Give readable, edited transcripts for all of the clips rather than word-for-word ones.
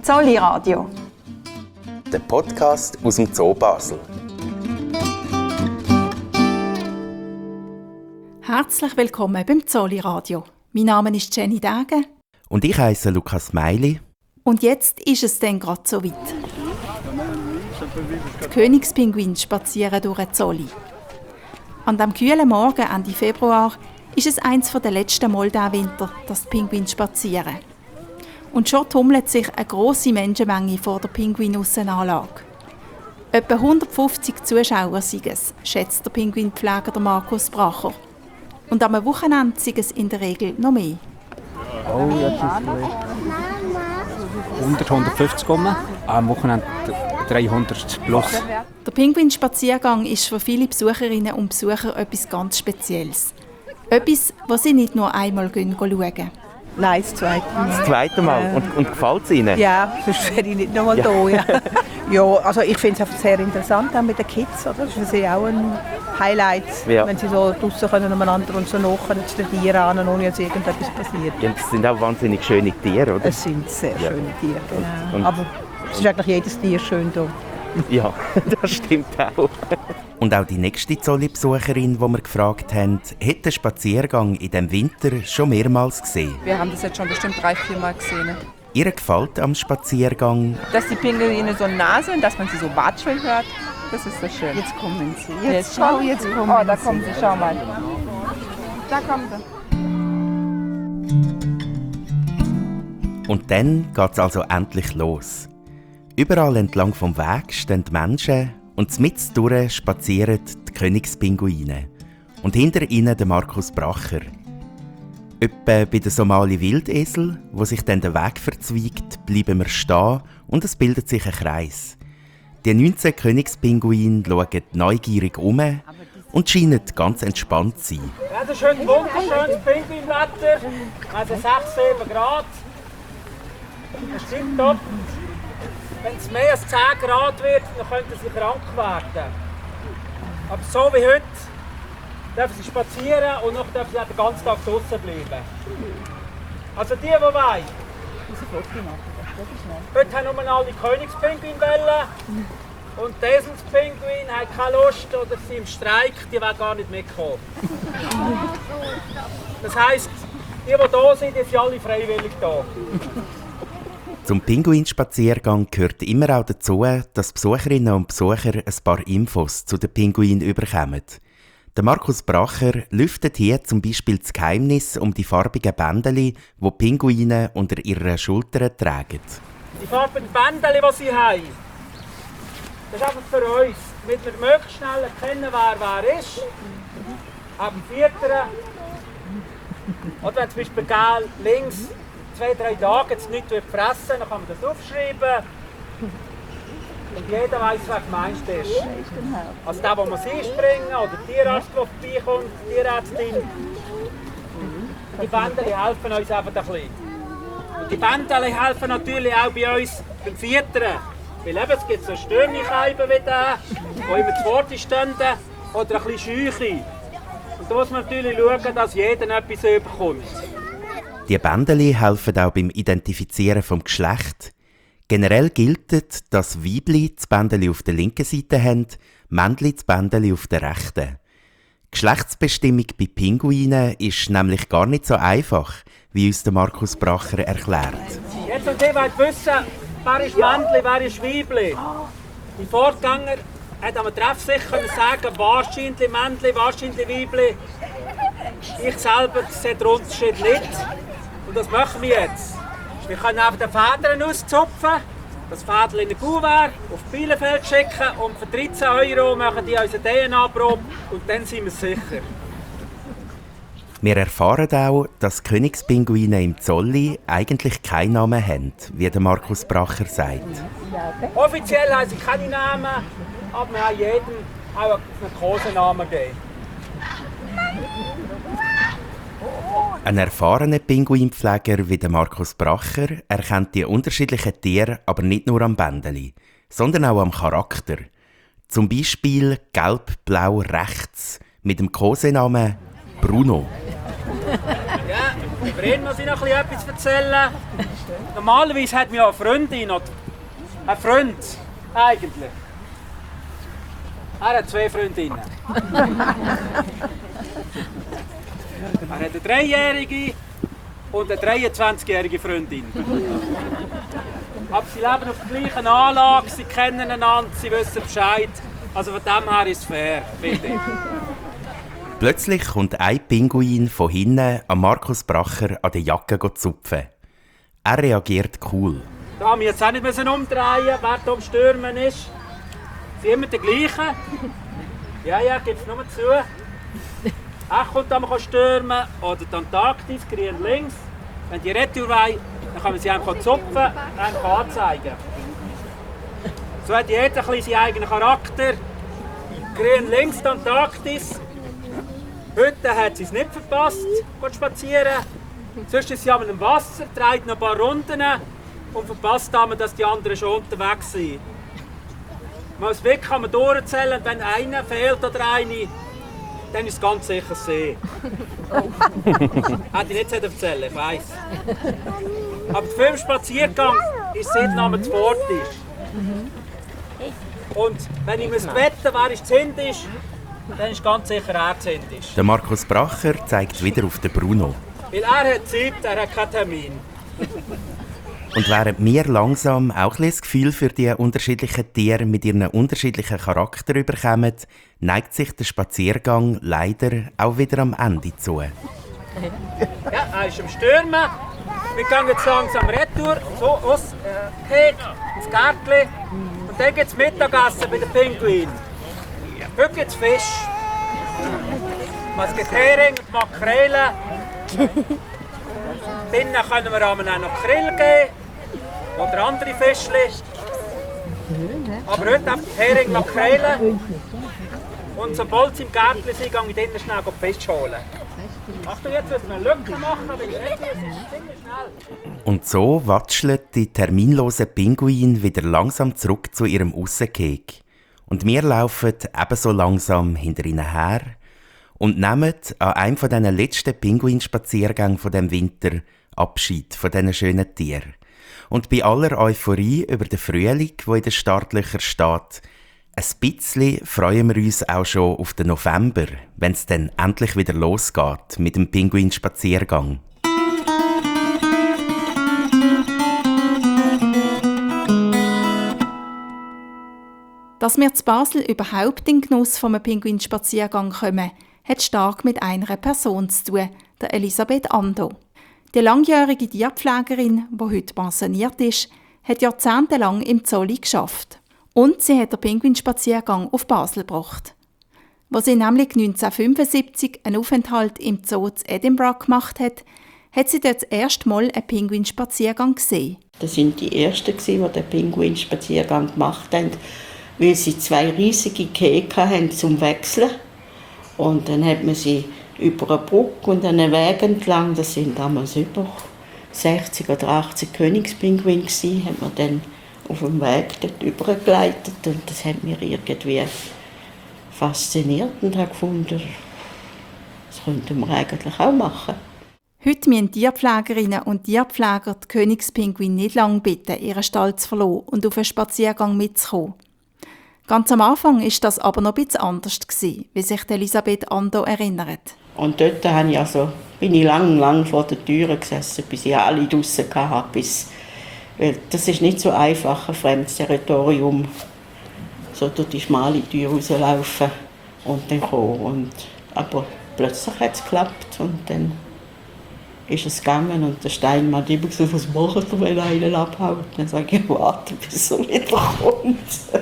Zolli Radio. Der Podcast aus dem Zoo Basel. Herzlich willkommen beim Zolli Radio. Mein Name ist Jenny Degen. Und ich heiße Lukas Meili. Und jetzt ist es dann gerade so weit. Die Königspinguine spazieren durch den Zolli. An diesem kühlen Morgen Ende Februar ist es eines der letzten Mal diesen Winter, dass die Pinguine spazieren. Und schon tummelt sich eine grosse Menschenmenge vor der Pinguinussenanlage. Etwa 150 Zuschauer sind es, schätzt der Pinguinpfleger Markus Bracher. Und am Wochenende sind es in der Regel noch mehr. Oh, jetzt ist es 100, 150 rum. Am Wochenende 300 plus. Der Pinguinspaziergang ist für viele Besucherinnen und Besucher etwas ganz Spezielles. Etwas, was sie nicht nur einmal schauen. Nein, das zweite Mal. Das zweite Mal. Und gefällt es Ihnen? Ja, sonst wäre ich nicht noch mal da. Ja. Ja, also ich finde es einfach sehr interessant, auch mit den Kids. Oder? Das ist für sie auch ein Highlight, ja, wenn sie so draussen können umeinander und so nah zu den Tieren ran, ohne dass irgendetwas passiert. Ja, das sind auch wahnsinnig schöne Tiere, oder? Es sind sehr schöne Tiere, genau. Aber es ist eigentlich jedes Tier schön hier. Ja, das stimmt auch. Und auch die nächste Zolli-Besucherin, die wir gefragt haben, hat den Spaziergang in diesem Winter schon mehrmals gesehen. Wir haben das jetzt schon bestimmt 3-4 Mal gesehen. Ihr gefällt am Spaziergang, dass die Pinguine so nah sind, dass man sie so watscheln hört, das ist so schön. Jetzt kommen sie. Jetzt kommen oh, da kommen sie, schau mal. Da kommen sie. Und dann geht es also endlich los. Überall entlang vom Weg stehen die Menschen und mittendurch spazieren die Königspinguine. Und hinter ihnen der Markus Bracher. Etwa bei den Somali Wildesel, wo sich dann der Weg verzweigt, bleiben wir stehen und es bildet sich ein Kreis. Die 19 Königspinguine schauen neugierig um und scheinen ganz entspannt zu sein. Ja, das ist schön wunderschönes Pinguinwetter, also 6-7 Grad. Das ist top. Wenn es mehr als 10 Grad wird, dann könnten sie krank werden. Aber so wie heute dürfen sie spazieren und noch dürfen sie auch den ganzen Tag draußen bleiben. Also die wollen. Heute haben nur alle Königspinguinwellen. Und die Eselspinguine haben keine Lust oder sind im Streik, die wollen gar nicht mitkommen. Das heisst, die da sind, die sind alle freiwillig da. Zum Pinguinspaziergang gehört immer auch dazu, dass Besucherinnen und Besucher ein paar Infos zu den Pinguinen bekommen. Der Markus Bracher lüftet hier zum Beispiel das Geheimnis um die farbigen Bändeli, die Pinguine unter ihren Schultern tragen. Die farbigen Bändeli, die sie haben, das ist einfach für uns, damit wir möglichst schnell erkennen, wer ist. Ab dem 4. Oder wenn zum Beispiel gel links 2-3 Tage jetzt nichts fressen, dann kann man das aufschreiben. Und jeder weiss, wer gemeint ist. Also der, den man einspringen oder der Tierarzt, der vorbeikommt, die Tierärztin. Die Bändeli helfen uns einfach ein bisschen. Und die Bändeli helfen natürlich auch bei uns beim Füttern. Weil eben, es gibt so Störnicheiben wie der, die immer zu Wort stehen, oder ein bisschen Scheuche. Und da muss man natürlich schauen, dass jeder etwas bekommt. Die Bändeli helfen auch beim Identifizieren vom Geschlecht. Generell gilt, dass Weibli das Bändeli auf der linken Seite haben, Männli das Bändeli auf der rechten. Geschlechtsbestimmung bei Pinguinen ist nämlich gar nicht so einfach, wie uns der Markus Bracher erklärt. Jetzt und ihr wollt wissen, wer ist Männli, wer ist Weibli. Die Vorgänger hat am Treff sicher sagen, wahrscheinlich Männli, wahrscheinlich Weibli. Ich selber sehe den Unterschied nicht. Und das machen wir jetzt. Wir können einfach den Federn auszupfen, das Fädel in ein Kuvert auf Bielefeld schicken und für 13 € machen die unsere DNA-Probe und dann sind wir sicher. Wir erfahren auch, dass Königspinguine im Zolli eigentlich keinen Namen haben, wie der Markus Bracher sagt. Offiziell haben sie keine Namen, aber wir haben jedem auch einen Kosenamen gegeben. Ein erfahrener Pinguinpfleger wie der Markus Bracher erkennt die unterschiedlichen Tiere aber nicht nur am Bändeli, sondern auch am Charakter. Zum Beispiel gelb-blau rechts mit dem Kosenamen Bruno. Ja, Über ihn muss ich noch etwas erzählen. Normalerweise hat man ja eine Freundin oder einen Freund, eigentlich. Er hat 2 Freundinnen. Er hat eine 3-jährige und eine 23-jährige Freundin. Aber sie leben auf der gleichen Anlage, sie kennen einander, sie wissen Bescheid. Also von dem her ist es fair, finde ich. Plötzlich kommt ein Pinguin von hinten an Markus Bracher an der Jacke zupfen. Er reagiert cool. Da haben wir jetzt auch nicht umdrehen, wer hier am Stürmen ist. Sie sind immer die gleichen. Ja, gibt es nur zu. Er kommt am stürmen oder die Antarktis, grün links. Wenn die Retour wollen, dann kann man sie einfach zupfen, einfach anzeigen. So hat jeder ein bisschen seinen eigenen Charakter. Grün links, die Antarktis. Heute hat sie es nicht verpasst, geht spazieren. Sonst ist sie an einem Wasser, dreht noch ein paar Runden und verpasst haben, dass die anderen schon unterwegs sind. Als Weg kann man durchzählen, und wenn einer fehlt oder eine, dann ist es ganz sicher See. Hätte ich nicht erzählen, ich weiss. Aber der Filmspaziergang ist seit Namen zu Fort ist. Und wenn ich wetten müsste, wer ist zindisch, dann ist ganz sicher er zindisch. Der Markus Bracher zeigt wieder auf den Bruno. Weil er hat Zeit, er hat keinen Termin. Und während wir langsam auch ein das Gefühl für die unterschiedlichen Tiere mit ihren unterschiedlichen Charakter bekommen, neigt sich der Spaziergang leider auch wieder am Ende zu. Ja, er ist am Stürmen. Wir gehen jetzt langsam retour, so aus Kek, ins Gärtchen. Und dann gibt es Mittagessen bei den Pinguinen. Heute gibt es Fisch. Es gibt Hering und Makrelen. Drinnen können wir auch noch Krill geben. Oder andere Fischchen. Aber heute einfach Hering, Makrelen. Und sobald sie im Gärtchen sind, gehe ich drinnen schnell Fisch holen. Achtung, jetzt müssen wir eine Lücke machen, weil es ist ziemlich schnell. Und so watscheln die terminlosen Pinguine wieder langsam zurück zu ihrem Aussenkeg. Und wir laufen ebenso langsam hinter ihnen her und nehmen an einem von diesen letzten Pinguinspaziergängen von dem Winter Abschied von diesen schönen Tieren. Und bei aller Euphorie über den Frühling, der in den Startlöchern steht, ein bisschen freuen wir uns auch schon auf den November, wenn es dann endlich wieder losgeht mit dem Pinguinspaziergang. Dass wir zu Basel überhaupt in den Genuss vom Pinguinspaziergang kommen, hat stark mit einer Person zu tun, der Elisabeth Ando. Die langjährige Tierpflegerin, die heute pensioniert ist, hat jahrzehntelang im Zolli geschafft. Und sie hat den Pinguinspaziergang auf Basel gebracht. Als sie nämlich 1975 einen Aufenthalt im Zoo zu Edinburgh gemacht hat, hat sie dort das erste Mal einen Pinguinspaziergang gesehen. Das waren die Ersten, die den Pinguinspaziergang gemacht haben, weil sie 2 riesige Käke hatten zum Wechseln. Und dann hat man sie über eine Brücke und einen Weg entlang, das sind damals über 60 oder 80 Königspinguine gewesen, hat man dann auf dem Weg dort übergeleitet und das hat mich irgendwie fasziniert und habe gefunden, das könnten wir eigentlich auch machen. Heute müssen Tierpflegerinnen und Tierpfleger die Königspinguine nicht lange bitten, ihren Stall zu verlassen und auf einen Spaziergang mitzukommen. Ganz am Anfang war das aber noch ein bisschen anders, wie sich Elisabeth Ando erinnert. Und dort bin ich lang vor der Tür gesessen, bis ich alle draussen hatte. Das ist nicht so einfach, ein fremdes Territorium, so durch die schmale Tür rauslaufen und dann kommen. Aber plötzlich hat es geklappt und dann ist es gegangen und der Steinmann hat immer gesagt, was macht er, wenn einer abhaut? Dann sage ich, warte, bis er wiederkommt.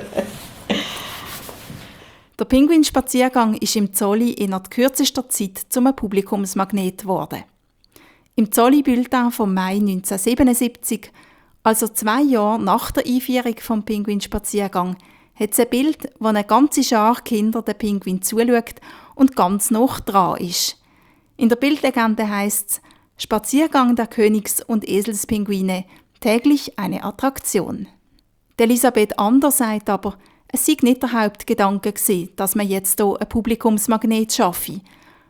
Der Pinguinspaziergang ist im Zolli in kürzester Zeit zum Publikumsmagnet geworden. Im Zolli-Bulletin vom Mai 1977, also 2 Jahre nach der Einführung des Pinguinspaziergang, hat es ein Bild, wo eine ganze Schar Kinder den Pinguin zuschaut und ganz nah dran ist. In der Bildlegende heisst es «Spaziergang der Königs- und Eselspinguine, täglich eine Attraktion». Elisabeth Ander sagt aber, es sei nicht der Hauptgedanke gewesen, dass man jetzt hier ein Publikumsmagnet schaffe.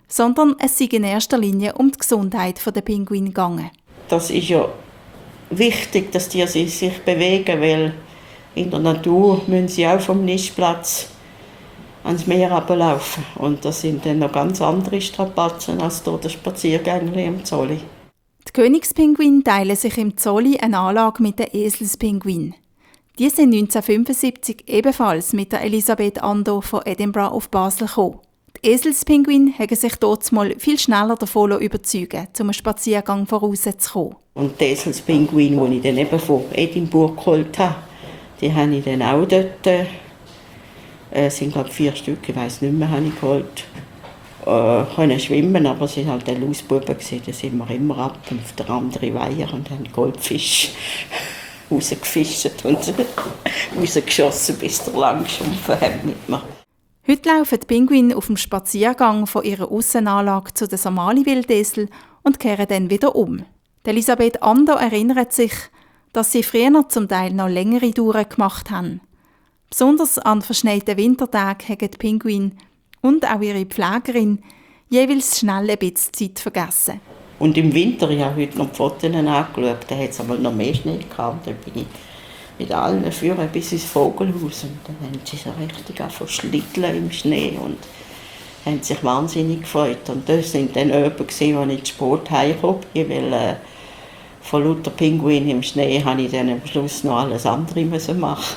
sondern es sei in erster Linie um die Gesundheit der Pinguine gegangen. Das ist ja wichtig, dass die sich bewegen, weil in der Natur müssen sie auch vom Nistplatz ans Meer runterlaufen. Und das sind dann noch ganz andere Strapazen als hier der Spaziergänger im Zolli. Die Königspinguine teilen sich im Zolli eine Anlage mit den Eselspinguinen. Die sind 1975 ebenfalls mit der Elisabeth Ando von Edinburgh auf Basel gekommen. Die Eselspinguine haben sich dort mal viel schneller davon überzeugen, um einen Spaziergang vorauszukommen. Und die Eselspinguine, die ich dann eben von Edinburgh geholt habe, die habe ich dann auch dort, sind glaube 4 Stück, ich weiss nicht mehr, habe ich geholt. Können schwimmen, aber sie waren halt ein Lausbuben, da sind wir immer ab auf der anderen Weiher und haben Goldfisch rausgefischt und rausgeschossen, bis der lang geschumpfen hat mit mir. Heute laufen die Pinguine auf dem Spaziergang von ihrer Aussenanlage zu den Somali-Wildesel und kehren dann wieder um. Die Elisabeth Ando erinnert sich, dass sie früher zum Teil noch längere Touren gemacht haben. Besonders an verschneiten Wintertagen haben die Pinguine und auch ihre Pflegerin jeweils schnell ein bisschen Zeit vergessen. Und im Winter, ich habe heute noch die Fotos angeschaut, da hat es einmal noch mehr Schnee gehabt. Da bin ich mit allen führen bis ins Vogelhaus. Und dann haben sie so richtig verschlitteln im Schnee und haben sich wahnsinnig gefreut. Und das waren dann Öben, als ich zu spät heimgekommen bin, weil von lauter Pinguinen im Schnee musste ich dann am Schluss noch alles andere machen.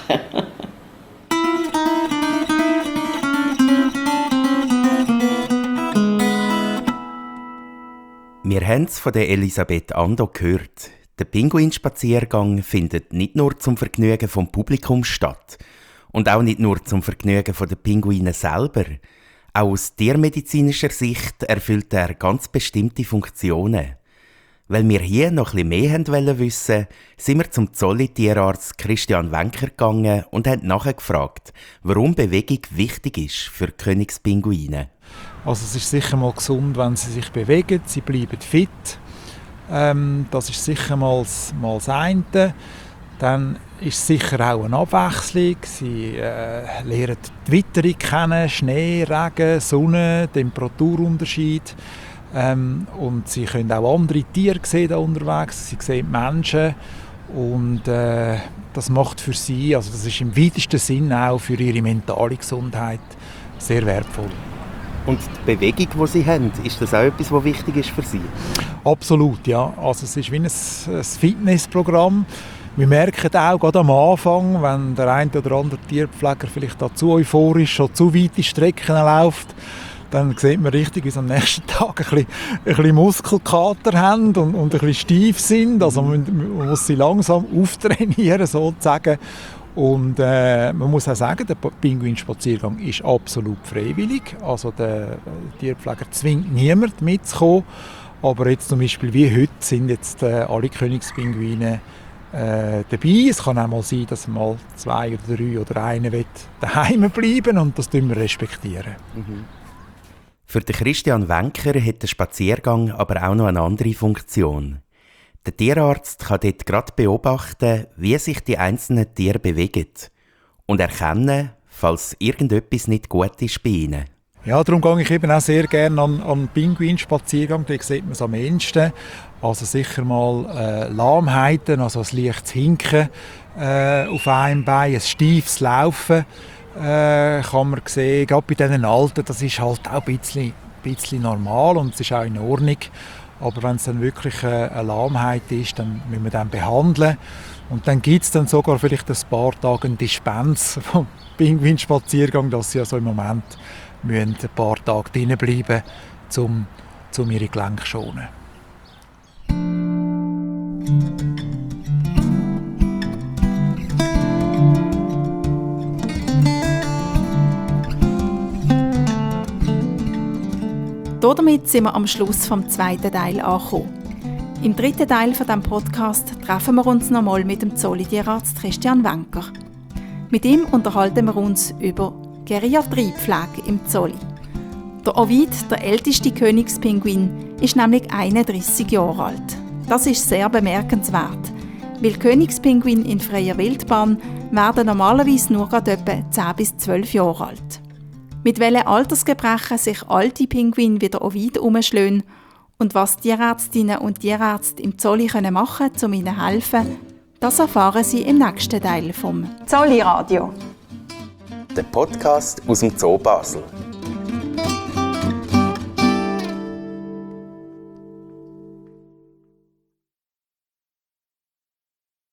Wir haben es von der Elisabeth Ando gehört. Der Pinguinspaziergang findet nicht nur zum Vergnügen vom Publikum statt und auch nicht nur zum Vergnügen der Pinguine selber. Auch aus tiermedizinischer Sicht erfüllt er ganz bestimmte Funktionen. Weil wir hier noch etwas mehr wissen wollten, sind wir zum Zolli-Tierarzt Christian Wenker gegangen und haben nachgefragt, warum Bewegung wichtig ist für Königspinguine. Also es ist sicher mal gesund, wenn sie sich bewegen, sie bleiben fit. Das ist sicher mal das eine. Dann ist sicher auch eine Abwechslung. Sie lernen die Witterung kennen, Schnee, Regen, Sonne, Temperaturunterschied. Und sie können auch andere Tiere sehen da unterwegs. Sie sehen Menschen. Und das macht für sie, also das ist im weitesten Sinn auch für ihre mentale Gesundheit sehr wertvoll. Und die Bewegung, die Sie haben, ist das auch etwas, was wichtig ist für Sie? Absolut, ja. Also es ist wie ein Fitnessprogramm. Wir merken auch gerade am Anfang, wenn der eine oder andere Tierpfleger vielleicht da zu euphorisch oder zu weite Strecken läuft, dann sieht man richtig, wie sie am nächsten Tag ein bisschen Muskelkater haben und ein bisschen steif sind. Also man muss sie langsam auftrainieren, sozusagen. Und man muss auch sagen, der Pinguinspaziergang ist absolut freiwillig. Also der Tierpfleger zwingt niemanden mitzukommen. Aber jetzt zum Beispiel wie heute sind jetzt alle Königspinguine dabei. Es kann auch mal sein, dass mal 2 oder 3 oder einer daheim bleiben und das respektieren wir. Mhm. Für den Christian Wenker hat der Spaziergang aber auch noch eine andere Funktion. Der Tierarzt kann dort gerade beobachten, wie sich die einzelnen Tiere bewegen und erkennen, falls irgendetwas nicht gut ist bei ihnen. Ja, darum gehe ich eben auch sehr gerne an Pinguinspaziergang. Da sieht man es am ehesten. Also sicher mal Lahmheiten, also ein leichtes Hinken auf einem Bein, ein steifes Laufen kann man sehen. Gerade bei diesen Alten, das ist halt auch ein bisschen normal und es ist auch in Ordnung. Aber wenn es dann wirklich eine Lahmheit ist, dann müssen wir den behandeln. Und dann gibt es dann sogar vielleicht ein paar Tage eine Dispens vom Pinguinspaziergang, dass sie also im Moment müssen ein paar Tage drinnen bleiben, um ihre Gelenke zu schonen. Damit sind wir am Schluss vom 2. Teil angekommen. Im 3. Teil dieses Podcasts treffen wir uns nochmal mit dem Zolli-Tierarzt Christian Wenker. Mit ihm unterhalten wir uns über Geriatriepflege im Zolli. Der Ovid, der älteste Königspinguin, ist nämlich 31 Jahre alt. Das ist sehr bemerkenswert, weil Königspinguine in freier Wildbahn werden normalerweise nur gerade etwa 10 bis 12 Jahre alt. Mit welchen Altersgebrechen sich alte Pinguine wieder auch weit herumschlagen und was Tierärztinnen und Tierärzte im Zolli machen können, um ihnen zu helfen, das erfahren Sie im nächsten Teil vom Zolli Radio. Der Podcast aus dem Zoo Basel.